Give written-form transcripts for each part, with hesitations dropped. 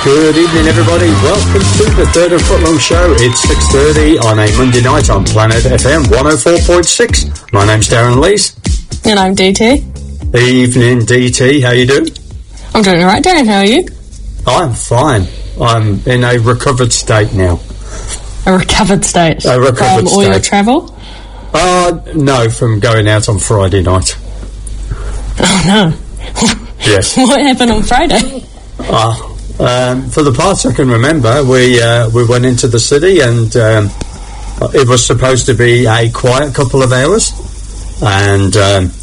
Good evening, everybody. Welcome to the Third and Footlong Show. It's 6:30 on a Monday night on Planet FM 104.6. My name's Darren Lees. And I'm DT. Evening, DT. How you doing? I'm doing all right, Darren. How are you? I'm fine. I'm in a recovered state now. A recovered state? A recovered state. From all your travel? No, from going out on Friday night. Oh, no. Yes. What happened on Friday? For the parts I can remember, we went into the city and it was supposed to be a quiet couple of hours, and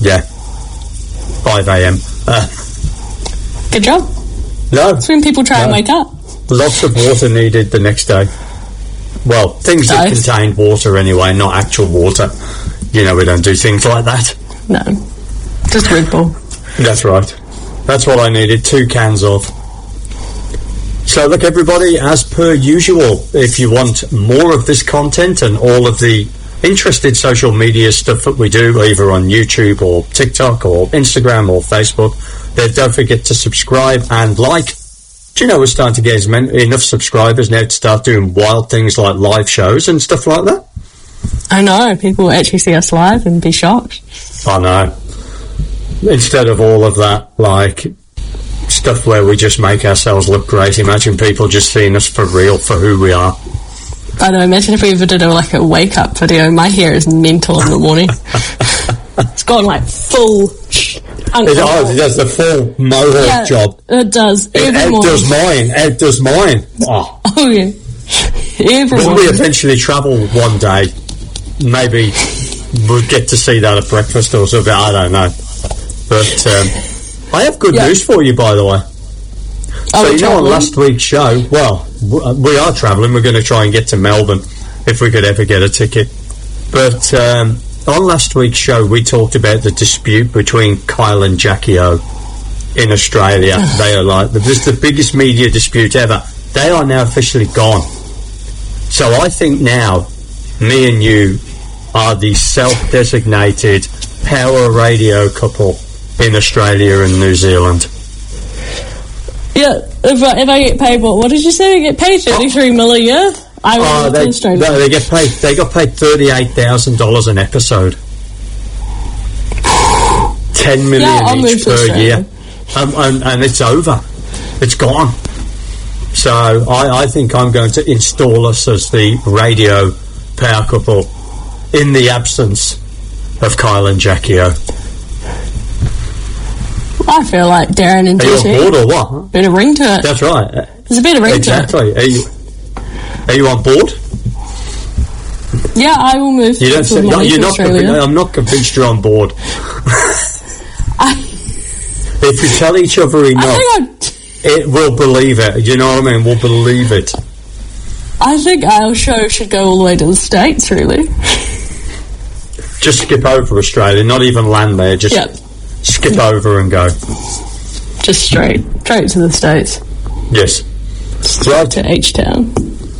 5 a.m. Good job. No. That's when people try and wake up. Lots of water needed the next day. Well, things that contained water anyway, not actual water. You know, we don't do things like that. No. Just Red Bull. That's right. That's what I needed, 2 cans of. So look, everybody, as per usual, if you want more of this content and all of the interested social media stuff that we do, either on YouTube or TikTok or Instagram or Facebook, then don't forget to subscribe and like. Do you know we're starting to get enough subscribers now to start doing wild things like live shows and stuff like that? I know. People will actually see us live and be shocked. I know. Instead of all of that, like, stuff where we just make ourselves look great, imagine people just seeing us for real, for who we are. I know. Imagine if we ever did a wake-up video. My hair is mental in the morning. It's gone full... It does the full mohawk job. It does. Ed does mine. Oh yeah. When we eventually travel one day, maybe we'll get to see that at breakfast or something. I don't know. But I have good news for you, by the way. So you know, on last week's show, we are travelling. We're going to try and get to Melbourne if we could ever get a ticket. But on last week's show, we talked about the dispute between Kyle and Jackie O in Australia. They are this is the biggest media dispute ever. They are now officially gone. So I think now, me and you are the self-designated power radio couple in Australia and New Zealand. Yeah, if I get paid, what did you say? I get paid $33 million a year? They get paid. They got paid $38,000 an episode. $10 million each per year, and it's over. It's gone. So I think I'm going to install us as the radio power couple in the absence of Kyle and Jackie O. I feel like Darren and DT. Are you on board or what? Bit of ring to it. That's right. There's a bit of ring to it. Exactly. Are you on board? Yeah, I will move. You don't say, you're not. I'm not convinced you're on board. If we tell each other enough, it will believe it. You know what I mean? We'll believe it. I think our show should go all the way to the States, really. Just skip over Australia, not even land there. Just skip over and go. Just straight to the States. Yes. Straight to H-Town.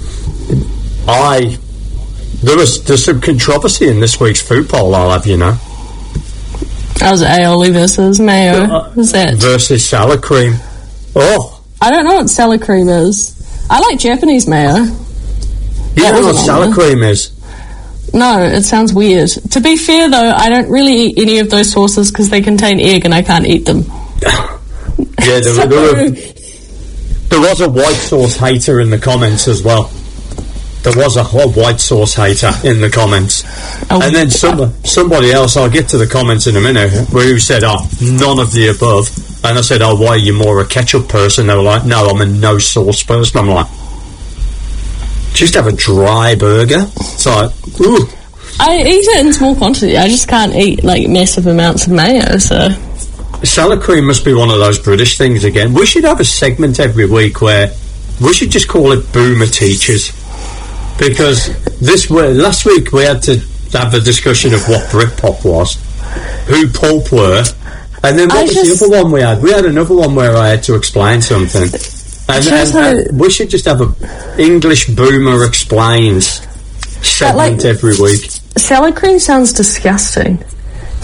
There's some controversy in this week's food poll, I'll have you know. That was aioli versus mayo. What's that? Versus salad cream. Oh. I don't know what salad cream is. I like Japanese mayo. You don't know what salad cream is? No, it sounds weird. To be fair, though, I don't really eat any of those sauces because they contain egg and I can't eat them. Yeah, there was a white sauce hater in the comments as well. There was a white sauce hater in the comments. And then somebody else, I'll get to the comments in a minute, who said, none of the above. And I said, why are you more a ketchup person? They were like, no, I'm a no sauce person. I'm like, just have a dry burger. It's like, ooh. I eat it in small quantity. I just can't eat massive amounts of mayo, so... Salad cream must be one of those British things again. We should have a segment every week where we should just call it Boomer Teachers, because last week we had to have the discussion of what Britpop was, who Pulp were, and then what was the other one we had? We had another one where I had to explain something, and we should just have a English Boomer Explains segment every week. Salad cream sounds disgusting.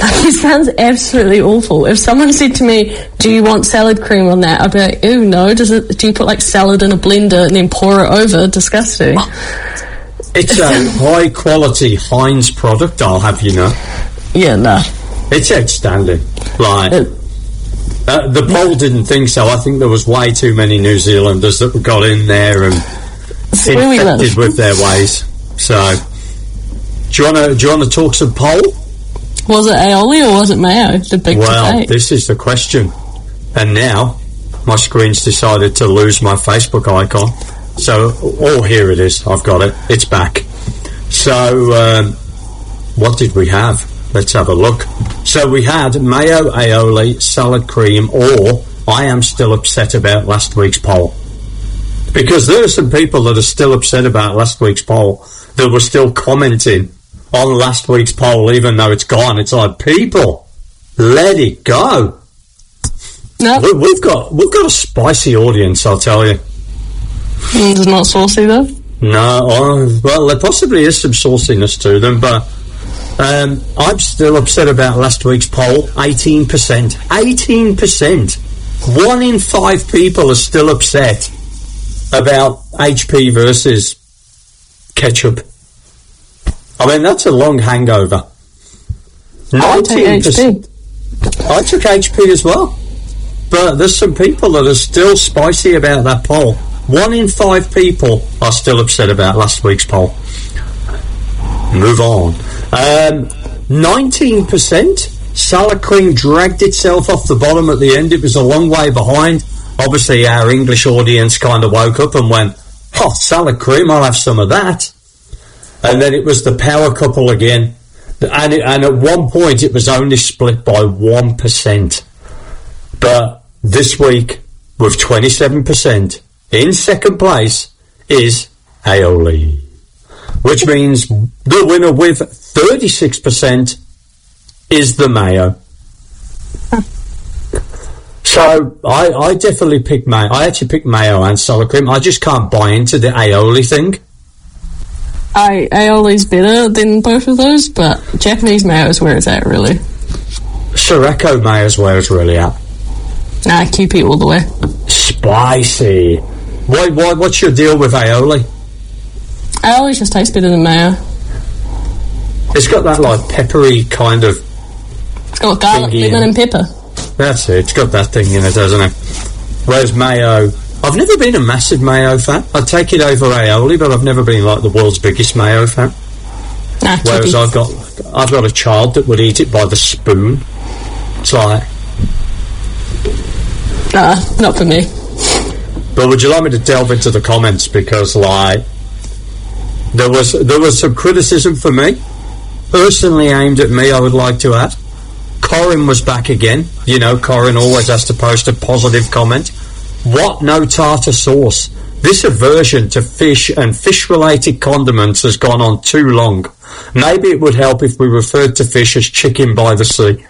It sounds absolutely awful. If someone said to me, do you want salad cream on that? I'd be like, ew, no. Do you put like salad in a blender and then pour it over? Disgusting. It's a high quality Heinz product, I'll have you know. Yeah, no. It's outstanding. Like, the poll didn't think so. I think there was way too many New Zealanders that got in there and infected with their ways. So, do you want to talk some poll? Was it aioli or was it mayo? The big debate. This is the question. And now, my screen's decided to lose my Facebook icon. So, here it is. I've got it. It's back. So, what did we have? Let's have a look. So we had mayo, aioli, salad cream, or I am still upset about last week's poll. Because there are some people that are still upset about last week's poll that were still commenting on last week's poll, even though it's gone. It's like, people, let it go. No. We've got a spicy audience, I'll tell you. It's not saucy, though? No, well, there possibly is some sauciness to them, but I'm still upset about last week's poll. 18%. 18%. 1 in 5 people are still upset about HP versus ketchup. I mean, that's a long hangover. 19%. I took HP as well. But there's some people that are still spicy about that poll. 1 in 5 people are still upset about last week's poll. Move on. 19%. Salad cream dragged itself off the bottom at the end. It was a long way behind. Obviously, our English audience kind of woke up and went, oh, salad cream, I'll have some of that. And then it was the power couple again. And at one point, it was only split by 1%. But this week, with 27%, in second place is aioli. Which means the winner with 36% is the mayo. So I definitely picked mayo. I actually picked mayo and salad cream. I just can't buy into the aioli thing. Aioli's better than both of those, but Japanese mayo is where it's at, really. Sriracha mayo is where it's really at. Nah, QP all the way. Spicy. What's your deal with aioli? Aioli just tastes better than mayo. It's got that, like, peppery kind of... It's got garlic, lemon and pepper. That's it. It's got that thing in it, doesn't it? Whereas mayo... I've never been a massive mayo fan. I'd take it over aioli, but I've never been, like, the world's biggest mayo fan. Nah, whereas I've got a child that would eat it by the spoon. It's like... Nah, not for me. But would you like me to delve into the comments? Because, like... There was some criticism for me, personally aimed at me, I would like to add. Corin was back again. You know, Corin always has to post a positive comment. What, no tartar sauce? This aversion to fish and fish-related condiments has gone on too long. Maybe it would help if we referred to fish as chicken by the sea.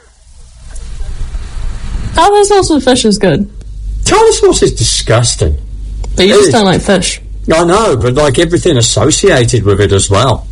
Tartar sauce with fish is good. Tartar sauce is disgusting. But you just don't like fish. I know, but like everything associated with it as well.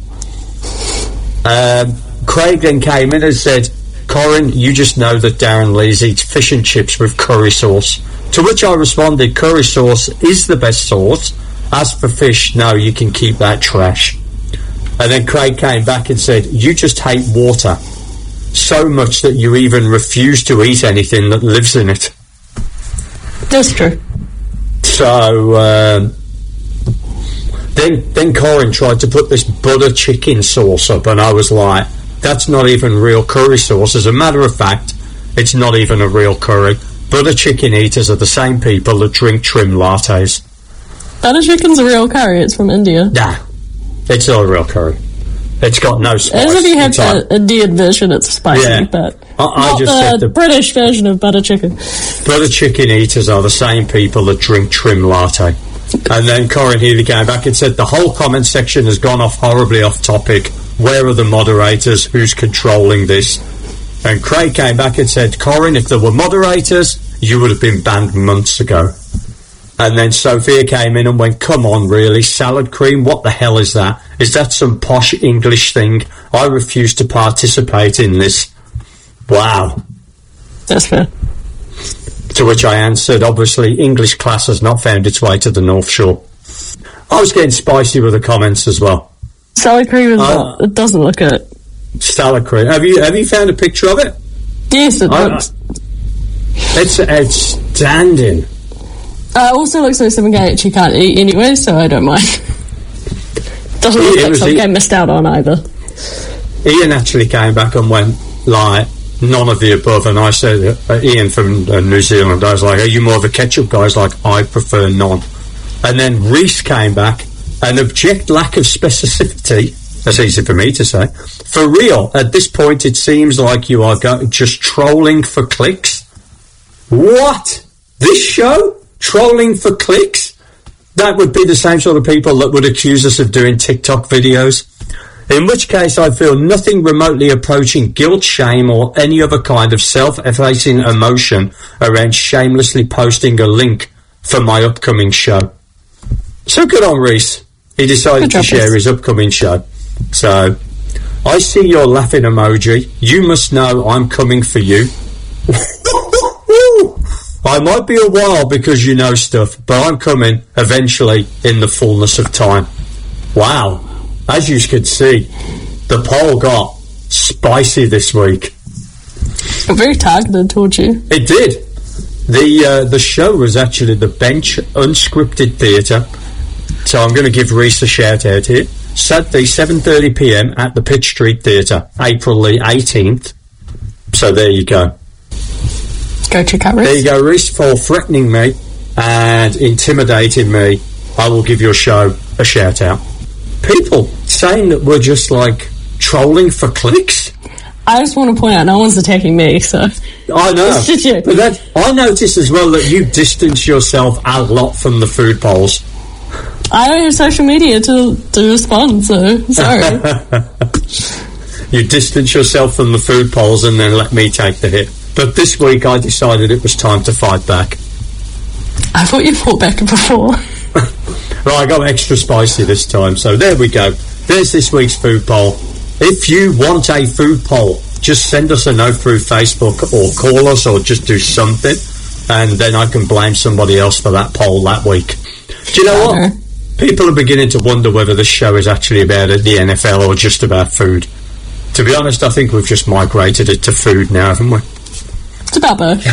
Craig then came in and said, Corin, you just know that Darren Lees eats fish and chips with curry sauce. To which I responded, curry sauce is the best sauce. As for fish, no, you can keep that trash. And then Craig came back and said, you just hate water so much that you even refuse to eat anything that lives in it. That's true. So, Then Corin tried to put this butter chicken sauce up, and I was like, that's not even real curry sauce. As a matter of fact, it's not even a real curry. Butter chicken eaters are the same people that drink trim lattes. Butter chicken's a real curry. It's from India. Nah, it's not a real curry. It's got no spice. As if you had the Indian version, it's spicy, yeah, but I just said the British version of butter chicken. Butter chicken eaters are the same people that drink trim latte. And then Corin Healy came back and said, the whole comment section has gone off horribly off topic. Where are the moderators? Who's controlling this? And Craig came back and said, Corin, if there were moderators, you would have been banned months ago. And then Sophia came in and went, come on, really? Salad cream? What the hell is that? Is that some posh English thing? I refuse to participate in this. Wow. That's fair. To which I answered, obviously, English class has not found its way to the North Shore. I was getting spicy with the comments as well. Salad cream is not, it doesn't look it. Salad cream. Have you found a picture of it? Yes, it looks. It's outstanding. It also looks like something I actually can't eat anyway, so I don't mind. Doesn't look like something I missed out on either. Ian actually came back and went, like, none of the above, and I said, Ian from New Zealand, I was like, are you more of a ketchup guy? I was like, I prefer none. And then Reese came back, an abject lack of specificity, that's easy for me to say. For real, at this point it seems like you are just trolling for clicks. What? This show? Trolling for clicks? That would be the same sort of people that would accuse us of doing TikTok videos. In which case I feel nothing remotely approaching guilt, shame, or any other kind of self-effacing emotion around shamelessly posting a link for my upcoming show. So good on Reese. He decided to share his upcoming show. So, I see your laughing emoji. You must know I'm coming for you. I might be a while because you know stuff, but I'm coming eventually in the fullness of time. Wow. As you could see, the poll got spicy this week. Very targeted towards you. It did. The show was actually the Bench Unscripted Theatre. So I'm going to give Reese a shout out here. Saturday, 7:30 p.m. at the Pitt Street Theatre, April the 18th. So there you go. Go check out Reese. There you go, Reese, for threatening me and intimidating me. I will give your show a shout out. People saying that we're just like trolling for clicks. I just want to point out no one's attacking me, so I know. But I noticed as well that you distance yourself a lot from the food polls. I don't have social media to respond, so sorry. You distance yourself from the food polls and then let me take the hit. But this week I decided it was time to fight back. I thought you fought back before. Right, I got extra spicy this time, so there we go. There's this week's food poll. If you want a food poll, just send us a note through Facebook or call us or just do something, and then I can blame somebody else for that poll that week. Do you know what? People are beginning to wonder whether this show is actually about the NFL or just about food. To be honest, I think we've just migrated it to food now, haven't we? It's about both.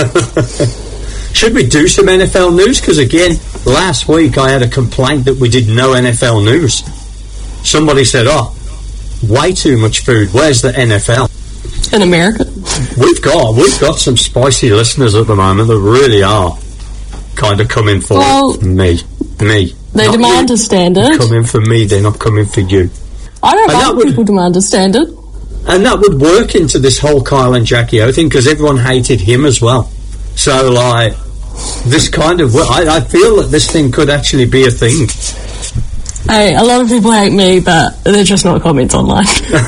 Should we do some NFL news? Because again, last week I had a complaint that we did no NFL news. Somebody said, oh, way too much food. Where's the NFL? In America? We've got some spicy listeners at the moment that really are kind of coming for me. They demand a standard. Coming for me, they're not coming for you. I don't mind people demand a standard. And that would work into this whole Kyle and Jackie O thing, because everyone hated him as well. So, like, this kind of... I feel that this thing could actually be a thing. Hey, a lot of people hate me, but they're just not comments online.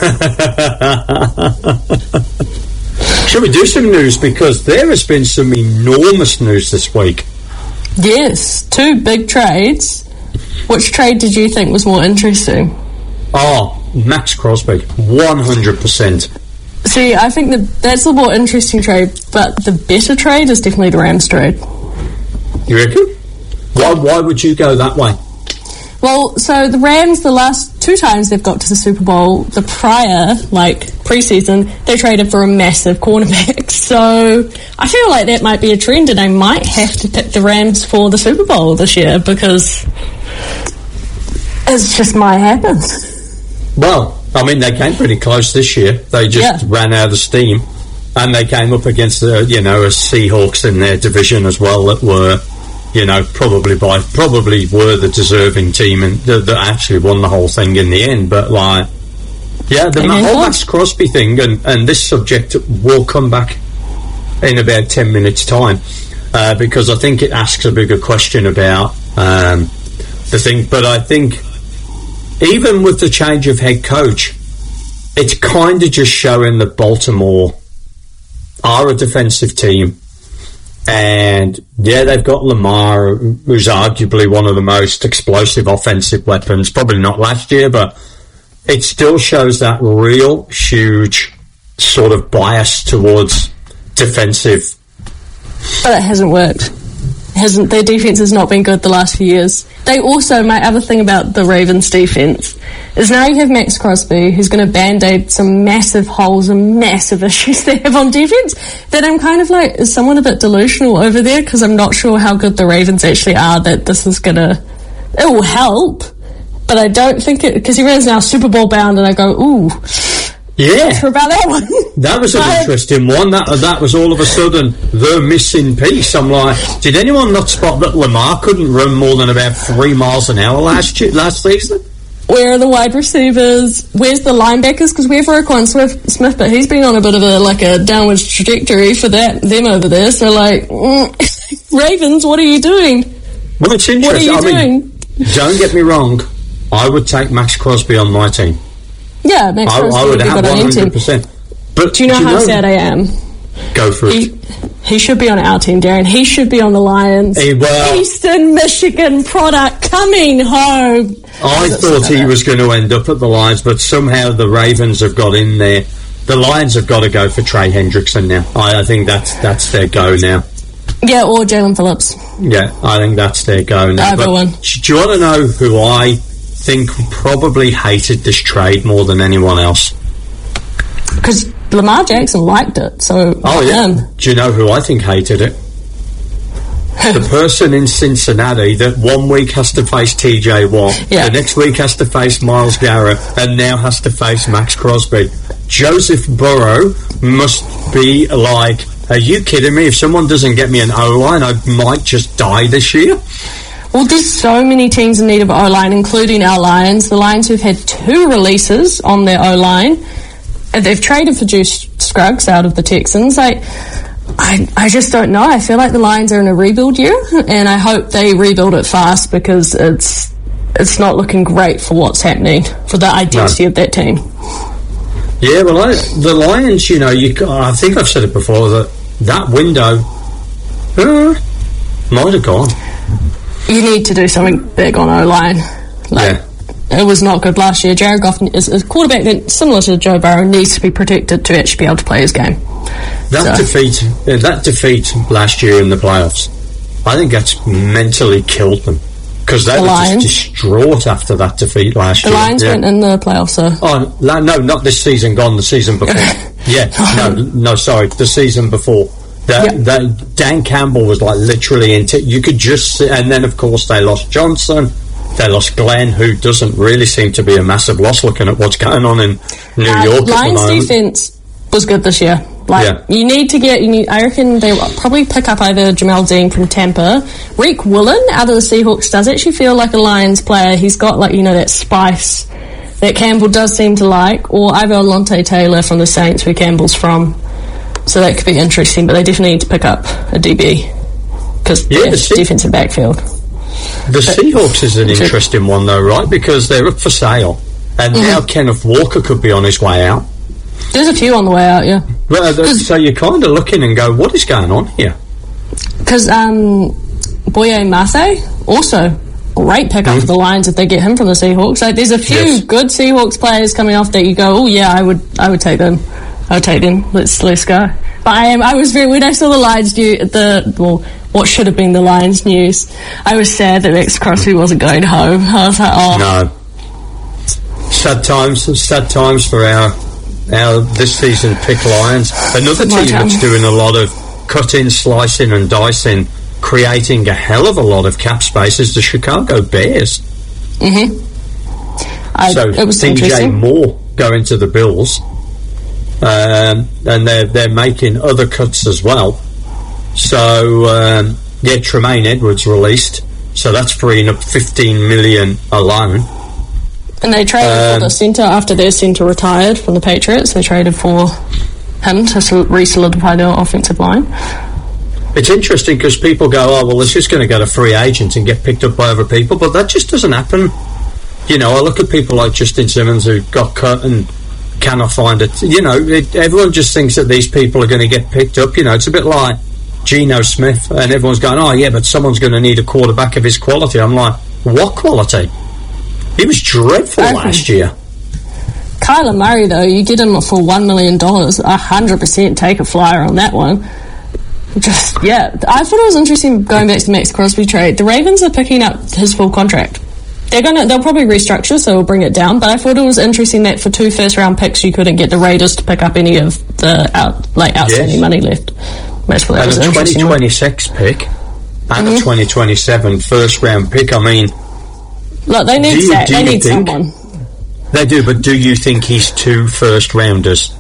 Should we do some news? Because there has been some enormous news this week. Yes, 2 big trades. Which trade did you think was more interesting? Oh, Max Crosby, 100%. See, I think that's the more interesting trade, but the better trade is definitely the Rams trade. You reckon? Why would you go that way? Well, so the Rams, the last 2 times they've got to the Super Bowl, the prior, preseason, they traded for a massive cornerback. So I feel like that might be a trend, and I might have to pick the Rams for the Super Bowl this year, because it's just might happen. Well, I mean, they came pretty close this year. They just ran out of steam, and they came up against a Seahawks in their division as well that were, probably were the deserving team and that actually won the whole thing in the end. But the whole Max Crosby thing and this subject will come back in about 10 minutes' time because I think it asks a bigger question about the thing. But I think even with the change of head coach, it's kind of just showing that Baltimore are a defensive team. And, they've got Lamar, who's arguably one of the most explosive offensive weapons. Probably not last year, but it still shows that real huge sort of bias towards defensive. But it hasn't worked. Their defense has not been good the last few years. They also, my other thing about the Ravens defense is now you have Max Crosby, who's going to band-aid some massive holes and massive issues they have on defense, that I'm kind of like, is someone a bit delusional over there? Because I'm not sure how good the Ravens actually are, that this is going to, it will help, but I don't think it, because everyone's now Super Bowl bound, and I go, ooh. Yeah. Not sure about that one. That was an interesting one. That was all of a sudden the missing piece. I'm like, did anyone not spot that Lamar couldn't run more than about 3 miles an hour last season? Where are the wide receivers? Where's the linebackers? Because we have Roquan Smith, but he's been on a bit of a downwards trajectory for them over there. So Ravens, what are you doing? Well, it's interesting. What are you doing? Don't get me wrong. I would take Max Crosby on my team. Yeah, Max Crosby I would have 100%. But do you know how sad I am? Go for it. He should be on our team, Darren. He should be on the Lions. Eastern Michigan product coming home. I thought he was going to end up at the Lions, but somehow the Ravens have got in there. The Lions have got to go for Trey Hendrickson now. I think that's their go now. Yeah, or Jalen Phillips. Yeah, I think that's their go now. Either one. Do you want to know who I think probably hated this trade more than anyone else? Because Lamar Jackson liked it, so... Oh, yeah. Do you know who I think hated it? The person in Cincinnati that 1 week has to face TJ Watt, the next week has to face Myles Garrett, and now has to face Max Crosby. Joseph Burrow must be like, are you kidding me? If someone doesn't get me an O-line, I might just die this year. Well, there's so many teams in need of O-line, including our Lions. The Lions who've had 2 releases on their O-line. They've traded for Juice Scruggs out of the Texans. I just don't know. I feel like the Lions are in a rebuild year, and I hope they rebuild it fast, because it's not looking great for what's happening, for the identity of that team. Yeah, well, the Lions, I think I've said it before, that window might have gone. You need to do something big on O-line. It was not good last year. Jared Goff is a quarterback that, similar to Joe Burrow, needs to be protected to actually be able to play his game. That defeat last year in the playoffs, I think that's mentally killed them, because they were just distraught after that defeat last year. The Lions went in the playoffs, sir. Oh, no, not this season gone, the season before. Sorry, the season before. Dan Campbell was literally into. You could just see, and then of course they lost Johnson. They lost Glenn, who doesn't really seem to be a massive loss looking at what's going on in New York at the moment. Lions defense was good this year. You need to I reckon they'll probably pick up either Jamel Dean from Tampa. Reek Willen out of the Seahawks does actually feel like a Lions player. He's got that spice that Campbell does seem to like. Or either Alontae Taylor from the Saints, where Campbell's from. So that could be interesting, but they definitely need to pick up a DB, because defensive backfield. The Seahawks is an interesting one, though, right? Because they're up for sale, and now Kenneth Walker could be on his way out. There's a few on the way out, yeah. Well, so you're kind of looking and go, what is going on here? Because Boye Mafe, also great pickup for the Lions if they get him from the Seahawks. There's a few good Seahawks players coming off that you go, oh yeah, I would take them. I would take them. Let's go. But I was very, when I saw the Lions what should have been the Lions news, I was sad that Max Crosby wasn't going home. I was like, oh. No. Sad times for our this season pick Lions. Another team that's doing a lot of cutting, slicing and dicing, creating a hell of a lot of cap space, is the Chicago Bears. Mm-hmm. It was DJ Moore going to the Bills. And they're making other cuts as well. So Tremaine Edwards released, so that's freeing up $15 million alone. And they traded for the centre after their centre retired from the Patriots. They traded for him to re-solidify their offensive line. It's interesting because people go, oh well, it's just going to go to free agents and get picked up by other people, but that just doesn't happen. I look at people like Justin Simmons, who got cut and cannot find it. Everyone just thinks that these people are going to get picked up. It's a bit like Geno Smith, and everyone's going, oh yeah, but someone's going to need a quarterback of his quality. I'm like, what quality? He was dreadful last year. Kyler Murray, though, you get him for $1 million, 100% take a flyer on that one. Just, yeah, I thought it was interesting going back to the Max Crosby trade. The Ravens are picking up his full contract. They'll probably restructure, so we'll bring it down. But I thought it was interesting that for 2 first-round picks, you couldn't get the Raiders to pick up any of the outstanding money left. That's what and a 2026 pick and a 2027 first-round pick. I mean, look, they need that. They need someone. They do, but do you think he's 2 first-rounders?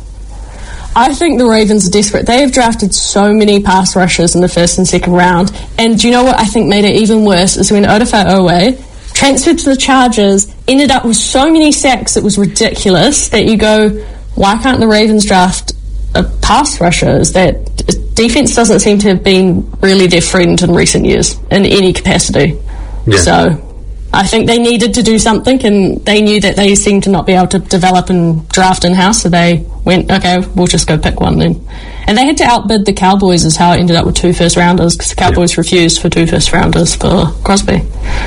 I think the Ravens are desperate. They have drafted so many pass rushers in the first and second round. And do you know what I think made it even worse is when Odafe Oweh transferred to the Chargers, ended up with so many sacks it was ridiculous that you go, why can't the Ravens draft a pass rusher? Is that defense doesn't seem to have been really their friend in recent years in any capacity. Yeah. So I think they needed to do something, and they knew that they seemed to not be able to develop and draft in-house, so they went, okay, we'll just go pick one then. And they had to outbid the Cowboys is how it ended up with 2 first-rounders, because the Cowboys refused for 2 first-rounders for Crosby.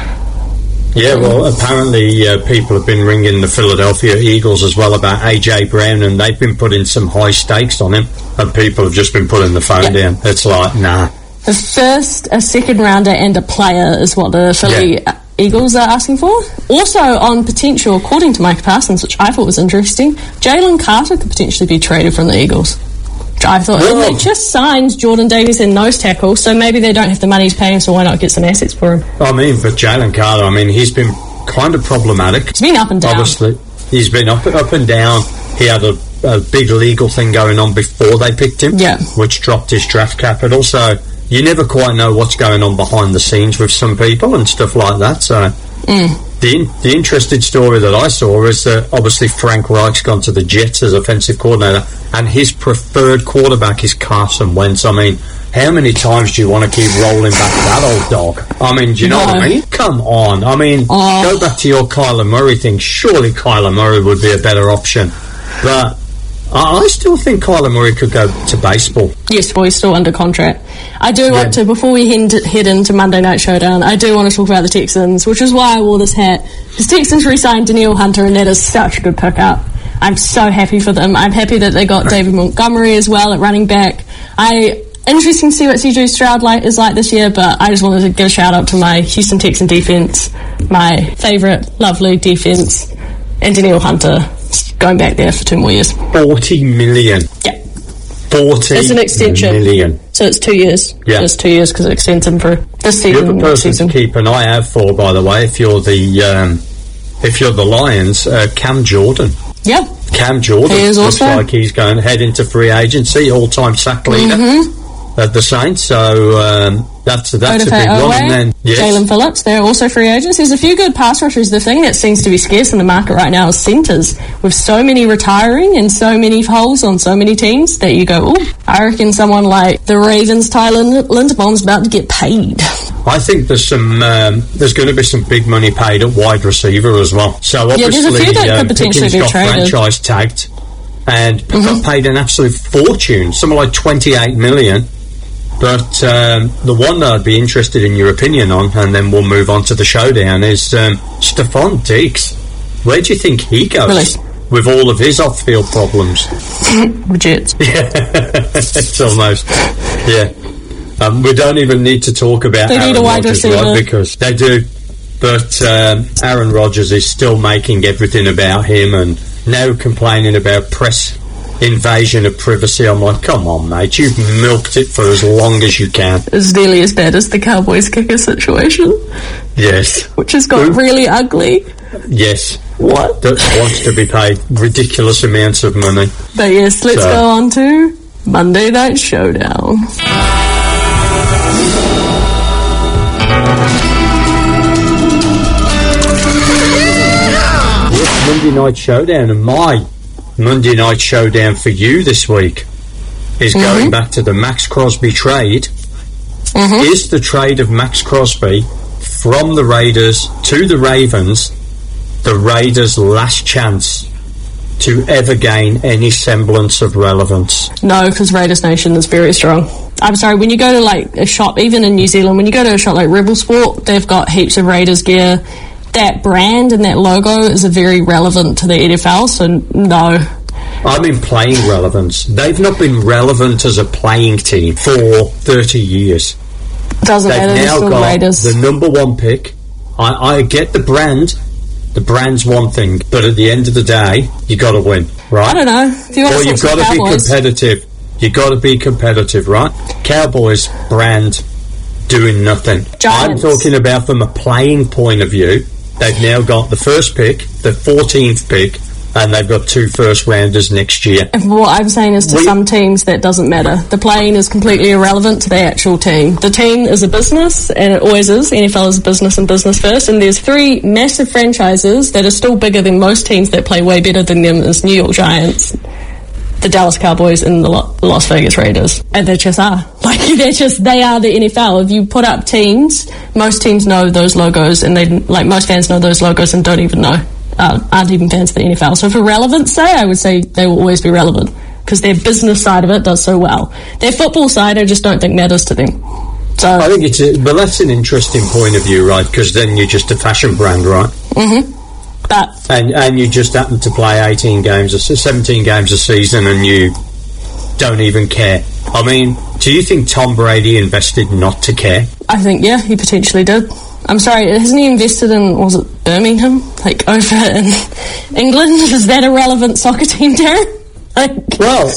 Yeah, well, apparently people have been ringing the Philadelphia Eagles as well about A.J. Brown, and they've been putting some high stakes on him, and people have just been putting the phone down. It's like, nah. A first, a second rounder, and a player is what the Philly Eagles are asking for. Also on potential, according to Micah Parsons, which I thought was interesting, Jalen Carter could potentially be traded from the Eagles. Which I thought, they just signed Jordan Davis in nose tackle, so maybe they don't have the money to pay him, so why not get some assets for him? I mean, but Jalen Carter, I mean, he's been kind of problematic. He's been up and down. Obviously, he's been up and down. He had a big legal thing going on before they picked him, which dropped his draft capital, so you never quite know what's going on behind the scenes with some people and stuff like that. So the interesting story that I saw is that obviously Frank Reich's gone to the Jets as offensive coordinator, and his preferred quarterback is Carson Wentz. I mean, how many times do you want to keep rolling back that old dog? I mean, do you know what I mean? Come on. I mean, go back to your Kyler Murray thing. Surely Kyler Murray would be a better option. But I still think Kyler Murray could go to baseball. Yes, well, he's still under contract. I do want to, before we head into Monday Night Showdown, I do want to talk about the Texans, which is why I wore this hat. The Texans re-signed Danielle Hunter, and that is such a good pickup. I'm so happy for them. I'm happy that they got David Montgomery as well at running back. Interesting to see what CJ Stroud is like this year, but I just wanted to give a shout out to my Houston Texan defense, my favourite, lovely defense, and Danielle Hunter going back there for 2 more years. $40 million. Yeah. 40 It's an extension. Million. So it's 2 years. Yeah. Just 2 years because it extends them for this season. You're the person to keep an eye out for, by the way, if you're the Lions, Cam Jordan. Yeah. Cam Jordan he is looks also like he's going to head into free agency, all-time sack leader at the Saints. So that's a big one. And then Jalen Phillips, they're also free agents. There's a few good pass rushers. The thing that seems to be scarce in the market right now is centres. With so many retiring and so many holes on so many teams that you go, I reckon someone like the Ravens, Tyler Linderbaum's about to get paid. I think there's going to be some big money paid at wide receiver as well. So obviously, there's a few that could potentially be got traded. franchise tagged and got paid an absolute fortune, something like $28 million. But the one that I'd be interested in your opinion on, and then we'll move on to the showdown, is Stephon Diggs. Where do you think he goes with all of his off-field problems? Jets. Yeah, it's almost. Yeah. We don't even need to talk about Aaron Rodgers, right? Because they do. But Aaron Rodgers is still making everything about him and now complaining about press invasion of privacy. I'm like, come on, mate, you've milked it for as long as you can. It's nearly as bad as the Cowboys kicker situation. Yes. Which has got really ugly. Yes. What? That wants to be paid ridiculous amounts of money. But yes, let's go on to Monday Night Showdown. Yes, Monday Night Showdown, and my Monday Night Showdown for you this week is going back to the Max Crosby trade. Is the trade of Max Crosby from the Raiders to the Ravens the Raiders' last chance to ever gain any semblance of relevance? No, because Raiders Nation is very strong. I'm sorry, when you go to like a shop, even in New Zealand, when you go to a shop like Rebel Sport, they've got heaps of Raiders gear. that brand and that logo is very relevant to the NFL, so no. I mean playing relevance. They've not been relevant as a playing team for 30 years. Doesn't matter, they're still the Raiders. The number one pick. I get the brand. The brand's one thing, but at the end of the day, you got to win, right? I don't know. If you or you've got to be competitive. You got to be competitive, right? Cowboys brand doing nothing. Giants. I'm talking about from a playing point of view. They've now got the first pick, the 14th pick, and they've got 2 first-rounders next year. And what I'm saying is to some teams that doesn't matter. The playing is completely irrelevant to the actual team. The team is a business, and it always is. NFL is a business and business first. And there's 3 massive franchises that are still bigger than most teams that play way better than them as New York Giants, the Dallas Cowboys, and the Las Vegas Raiders. And they just are. They are the NFL. If you put up teams, most teams know those logos, and most fans know those logos and don't even know. Aren't even fans of the NFL. So for relevance I would say they will always be relevant because their business side of it does so well. Their football side I just don't think matters to them. So I think but that's an interesting point of view, right? Because then you're just a fashion brand, right? Mm-hmm. But and you just happen to play 17 games a season and you don't even care. I mean, do you think Tom Brady invested not to care? I think, yeah, he potentially did. I'm sorry, hasn't he invested in, was it Birmingham? Over in England? Is that a relevant soccer team, Darren? Well,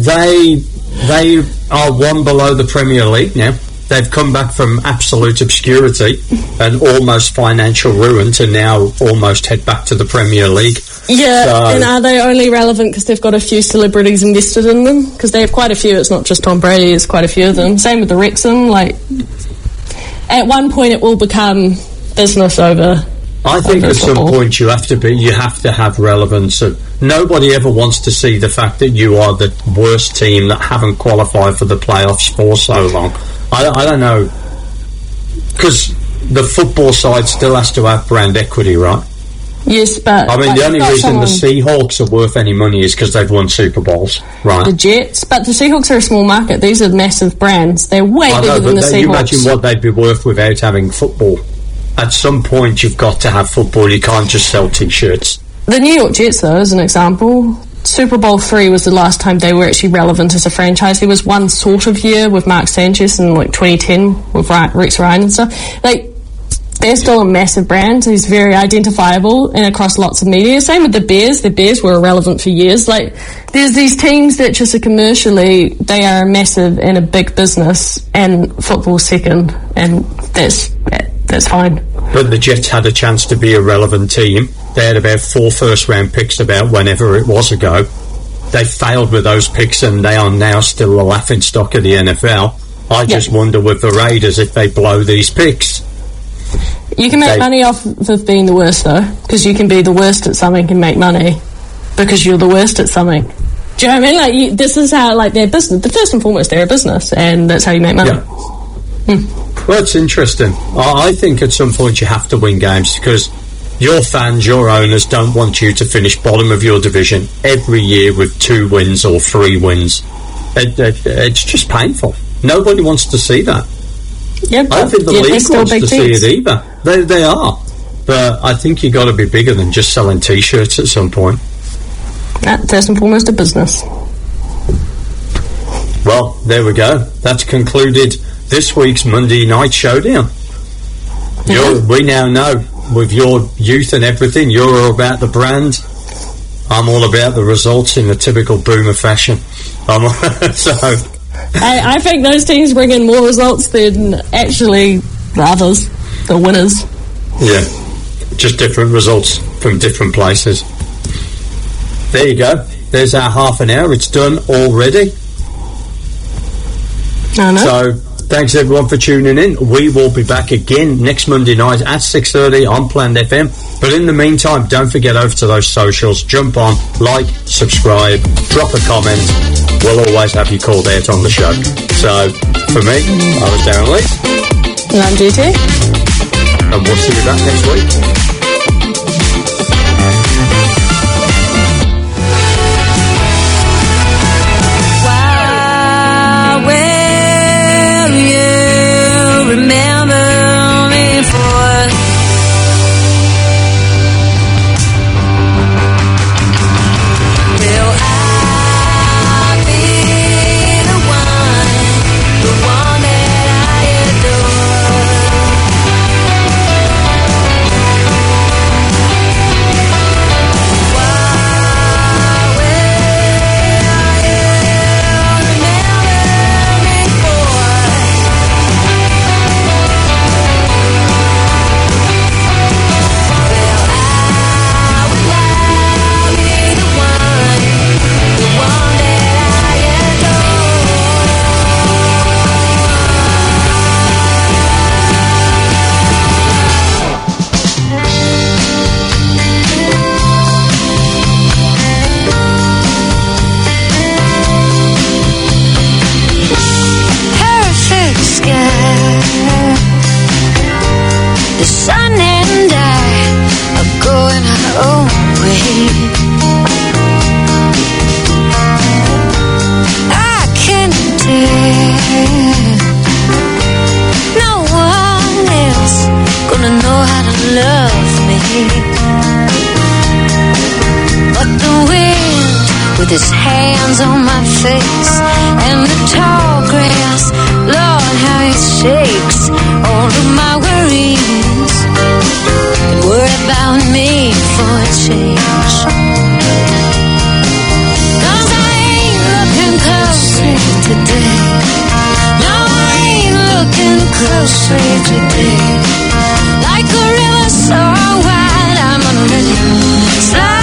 they are one below the Premier League now. They've come back from absolute obscurity and almost financial ruin to now almost head back to the Premier League. Yeah, and are they only relevant because they've got a few celebrities invested in them? Because they have quite a few. It's not just Tom Brady, it's quite a few of them. Same with the Wrexham, at one point it will become business over. I think at some point you have to have relevance. Nobody ever wants to see the fact that you are the worst team that haven't qualified for the playoffs for so long. I don't know, because the football side still has to have brand equity, right? Yes, but I mean, the only reason the Seahawks are worth any money is because they've won Super Bowls, right? The Jets, but the Seahawks are a small market. These are massive brands. They're way bigger than the Seahawks. You imagine what they'd be worth without having football. At some point, you've got to have football. You can't just sell T-shirts. The New York Jets, though, as an example, Super Bowl III was the last time they were actually relevant as a franchise. There was one sort of year with Mark Sanchez in 2010 with Rex Ryan and stuff. They're still a massive brand. He's very identifiable and across lots of media. Same with the Bears. The Bears were irrelevant for years. There's these teams that just are commercially, they are a massive and a big business, and football's second, and that's fine. But the Jets had a chance to be a relevant team. They had about 4 first-round picks about whenever it was ago. They failed with those picks, and they are now still the laughingstock of the NFL. I just wonder with the Raiders if they blow these picks. You can make money off of being the worst, though, because you can be the worst at something and make money because you're the worst at something. Do you know what I mean? This is how, their business. The first and foremost, they're a business, and that's how you make money. Yeah. Well, it's interesting. I think at some point you have to win games because your fans, your owners don't want you to finish bottom of your division every year with 2 wins or 3 wins. It's just painful. Nobody wants to see that. Yeah, I don't think the league wants to see it either. They are. But I think you've got to be bigger than just selling T-shirts at some point. First and foremost, a business. Well, there we go. That's concluded this week's Monday Night Showdown. We now know, with your youth and everything, you're all about the brand. I'm all about the results in the typical boomer fashion. I think those teams bring in more results than actually the others, the winners. Yeah, just different results from different places. There you go. There's our half an hour. It's done already. I know. So thanks everyone for tuning in. We will be back again next Monday night at 6:30 on Planned FM. But in the meantime, don't forget over to those socials. Jump on, like, subscribe, drop a comment. We'll always have you called out on the show. So for me, I was Darren Lee. And I'm GT. And we'll see you back next week. Remember me for I can tell no one else gonna know how to love me but the wind with his hands on my face and the tall grass, Lord, how it shakes all of my worries and worry about me for a change. 'Cause I ain't looking closely today. No, I ain't looking closely today. Like a river so wide, I'm gonna let it slide.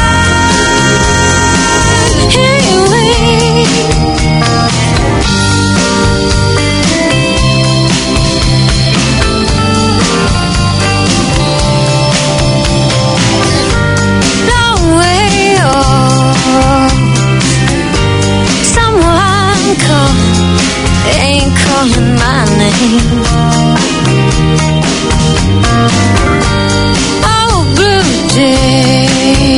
Ain't calling my name. Oh, blue day,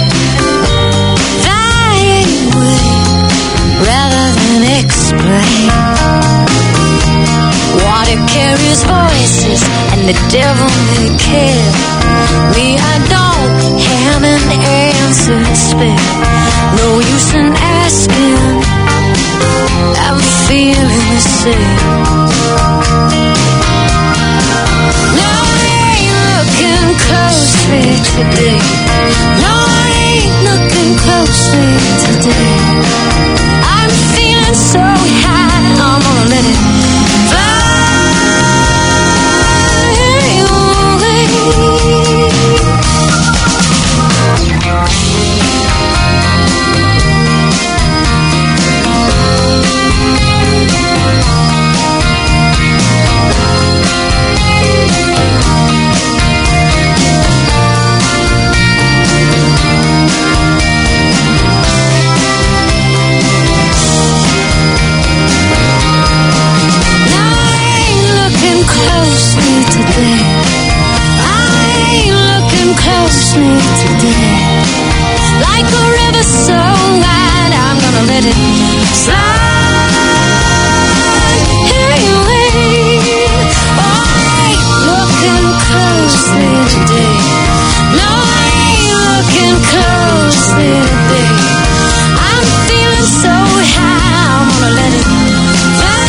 fly away rather than explain. Water carries voices and the devil may care. Me, I don't have an answer to spare. No use in asking, I'm feeling the same. No, I ain't looking closely today. No, I ain't looking closely today. I'm feeling so high, I'm gonna let it fly away. Like a river so wide, I'm gonna let it slide away. Oh, I ain't looking closely today. No, I ain't looking closely today. I'm feeling so high, I'm gonna let it fly.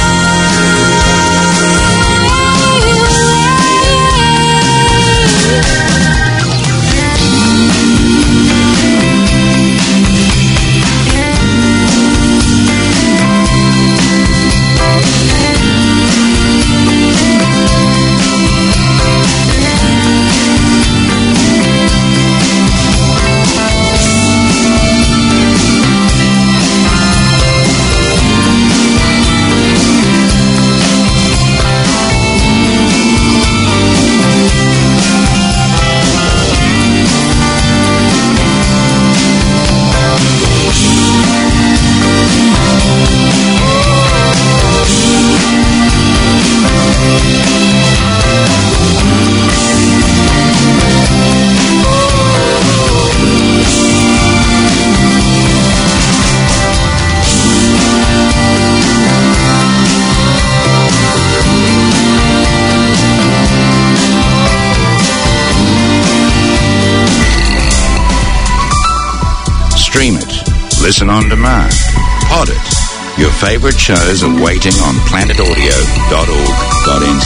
Stream it, listen on demand, pod it. Your favorite shows are waiting on planetaudio.org.nz.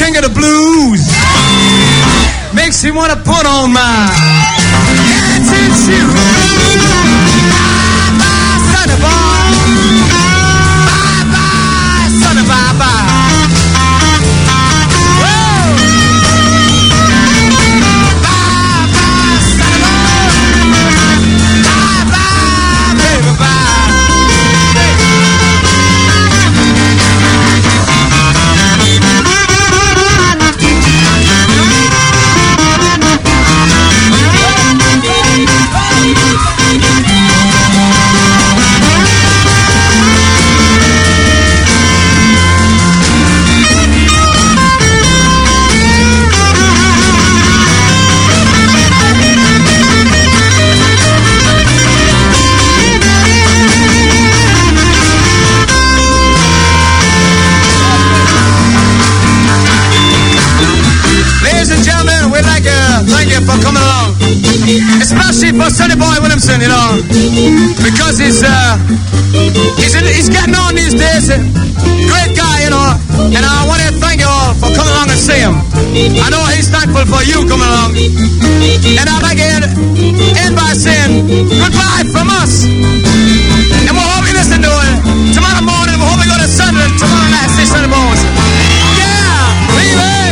think of the blues. Makes me want to put on my dancing shoes. Bye-bye, sonny boy. Bye-bye, sonny, bye-bye. Thank you for coming along, especially for Sonny Boy Williamson, you know, because he's getting on these days. Great guy, you know, and I want to thank you all for coming along and see him. I know he's thankful for you coming along, and I'd like to end by saying goodbye from us, and we'll hope you listen to it tomorrow morning. We'll hope we go to Sunderland tomorrow night, see Sonny Boys. Yeah, baby.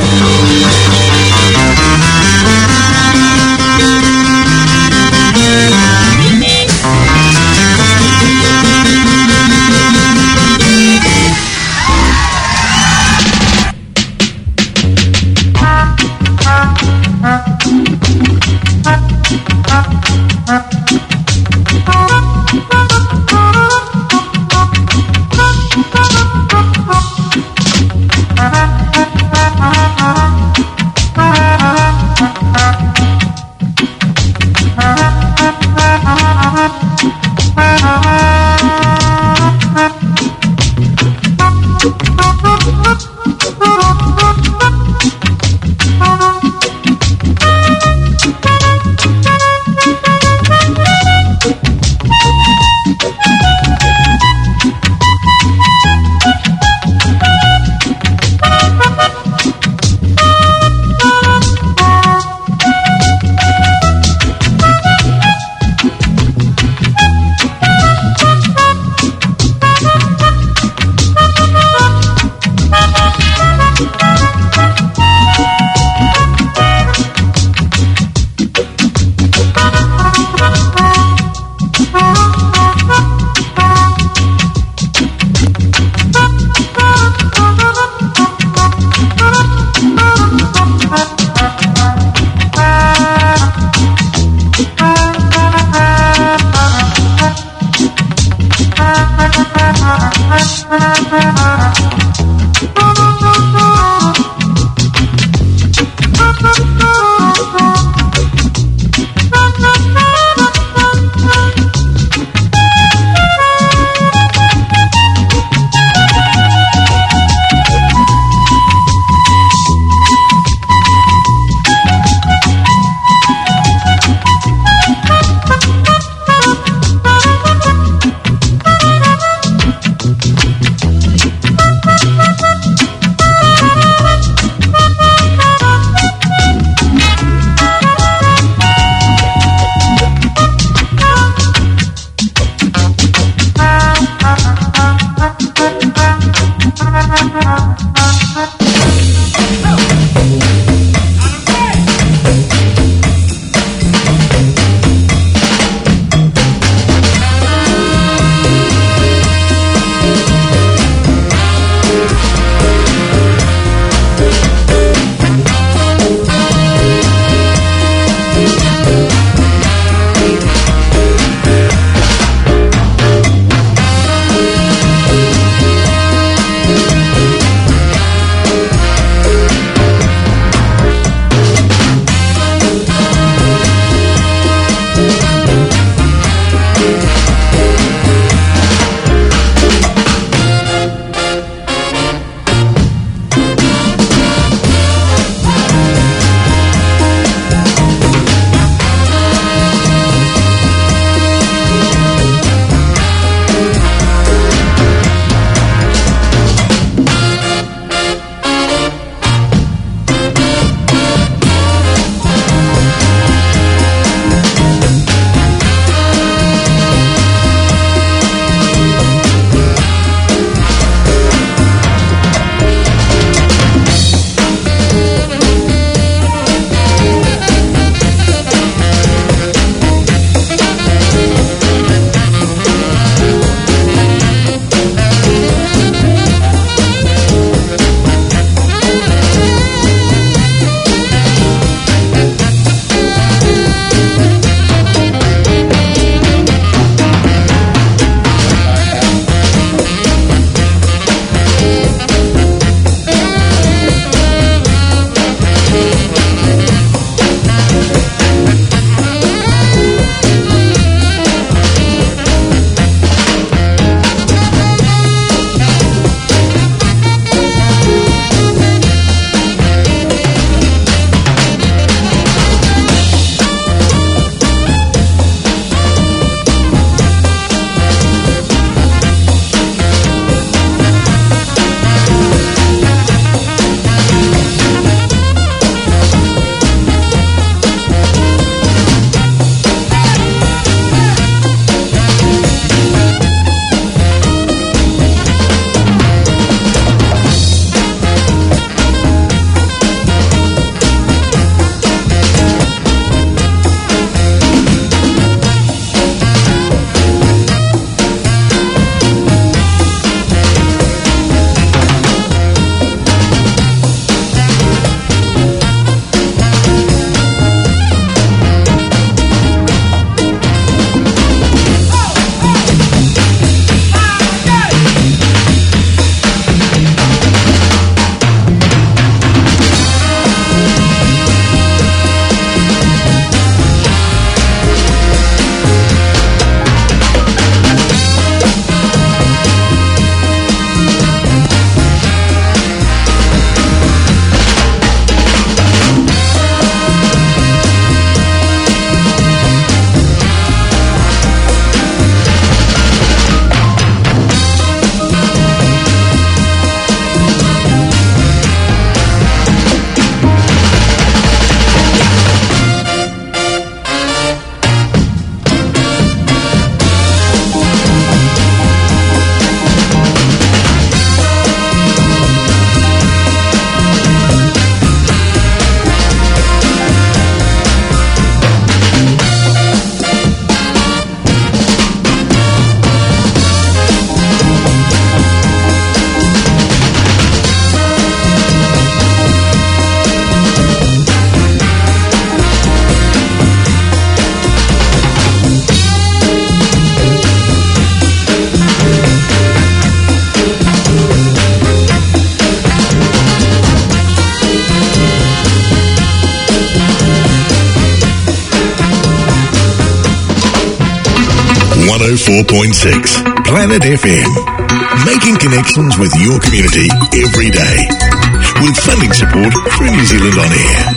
104.6 Planet FM. Making connections with your community every day. With funding support through New Zealand On Air.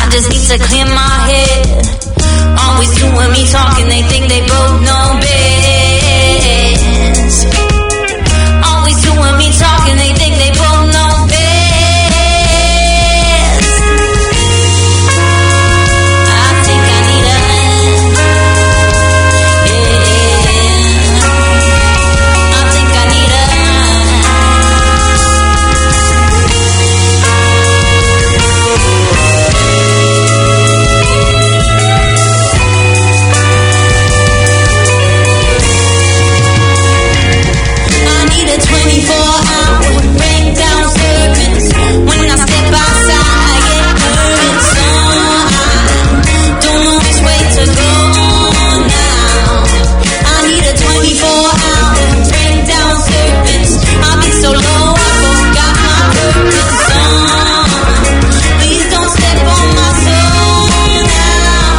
just need to clear my head. Always doing me talking, they think they both know best. Always doing me talking, they think they both know best. I think I need a hand. Yeah, I think I need a hand. I need a 24-hour breakdown service. When I step outside, I get nervous. So I don't know which way to go now. I need a 24-hour breakdown service. I've been so low, I forgot my purpose. So please don't step on my soul now.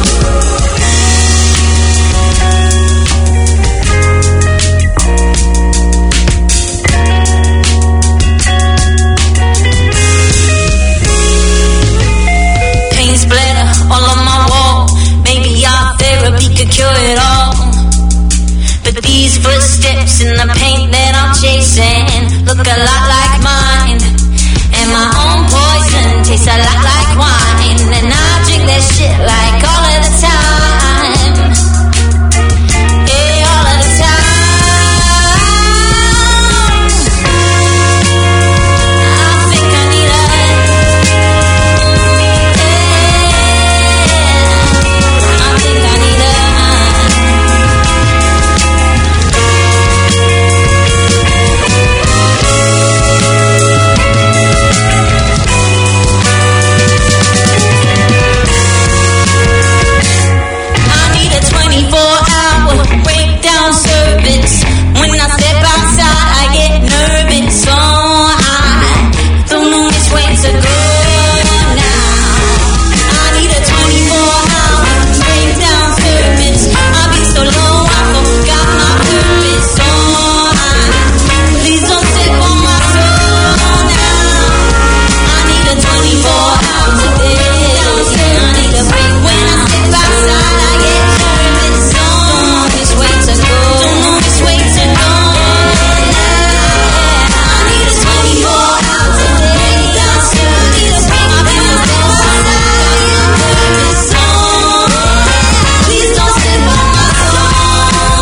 Pain splatter all on my wall. Maybe our therapy could cure it all. But these footsteps in the paint that I'm chasing look a lot like mine. And my own poison tastes a lot like wine. And I drink that shit like all of the time. Yeah, all of the time. I think I need a hand. Yeah, I think I need a hand. I need a 24-hour breakdown service. When I step outside, I get nervous. So I don't know which way to go now. I need a 24-hour breakdown service. I've been so low, I forgot my purpose. So please don't step on my soul now. I need a 24-hour breakdown service. I need a break when I step outside. I get nervous. So which way to go? Don't know which way to go now. I need a 24-hour breakdown service. I've been so outside. I get nervous. So please don't step on my soul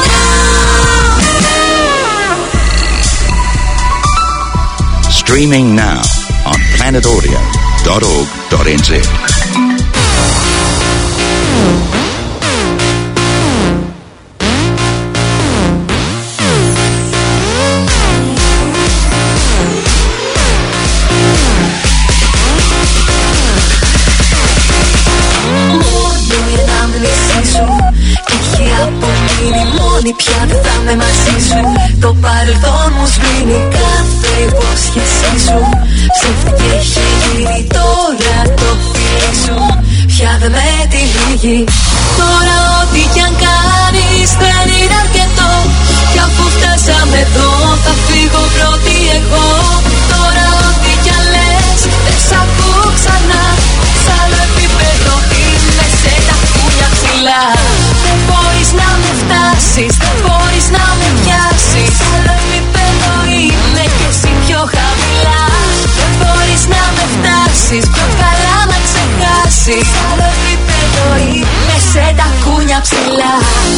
now. Streaming now on planetaudio.org.nz. Μόνο η ανάμνησή σου έχει απομείνει, μόνη πια δεν θα είμαι μαζί σου. Το παρελθόν μου σβήνει κάθε υπόσχεσή σου. Ψεύτικη έχει γίνει τώρα το φίλι σου. Πια δεν με τυλίγει. Τώρα ό,τι κι αν κάνεις δεν είναι αρκετό. Κι αφού φτάσαμε εδώ θα φύγω πρώτη εγώ. Τώρα ό,τι κι αν λες δεν σ' ακούω ξανά. Σ' άλλο επίπεδο είμαι, σε τα κούλια ψηλά. Δεν μπορείς να με φτάσεις, δεν μπορείς να με πιάσεις. Σ' άλλο επίπεδο είμαι και εσύ πιο χαμηλά. Δεν μπορείς να με φτάσεις, πιο καλά να ξεχάσεις. Σ' άλλο επίπεδο είμαι, σε τα κούλια ψηλά.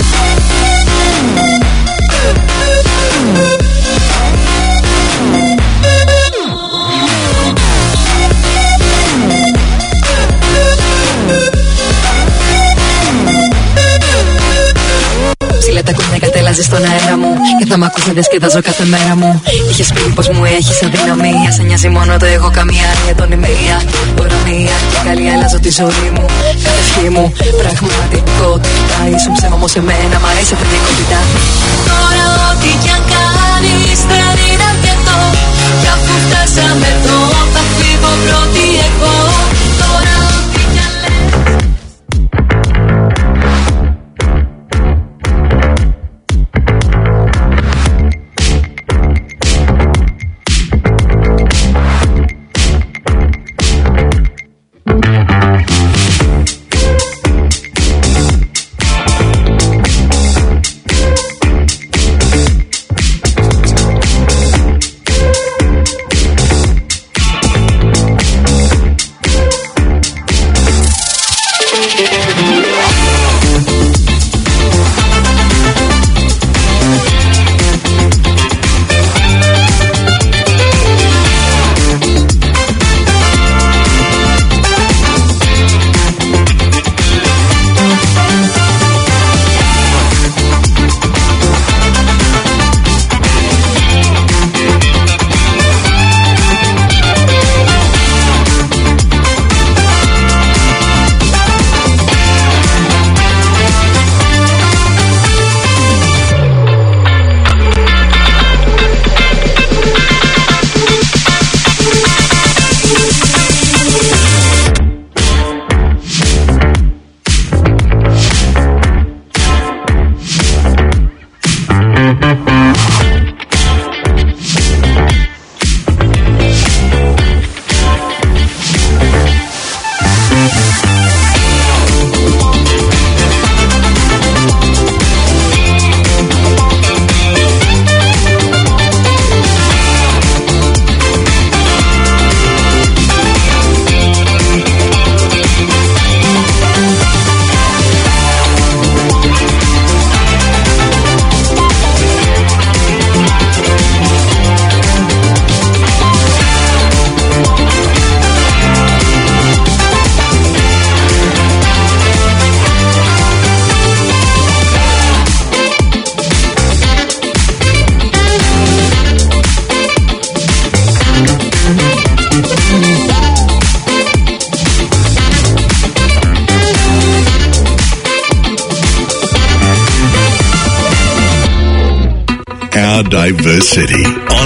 Ψηλά τα κούνια κατέλαζε στον αέρα μου. Και θα μ' ακούς να διασκεδάζω κάθε μέρα μου. Είχες πει πως μου έχεις αδυναμία. Σε νοιάζει μόνο το εγώ, καμία άλλη τον ημερία. Τώρα μία και καλή αλλάζω τη ζωή μου. Κάθε ευχή μου πραγματικότητα. Ήσουν ψέμα όμως εμένα, μ' αρέσει αυτή η κοντιτά. Τώρα ό,τι κι αν κάνεις δεν είναι αρκετό. Κι αφού φτάσαμε εδώ θα φύγω πρώτη εγώ. Τώρα ό,τι κι αν λες. diverse city.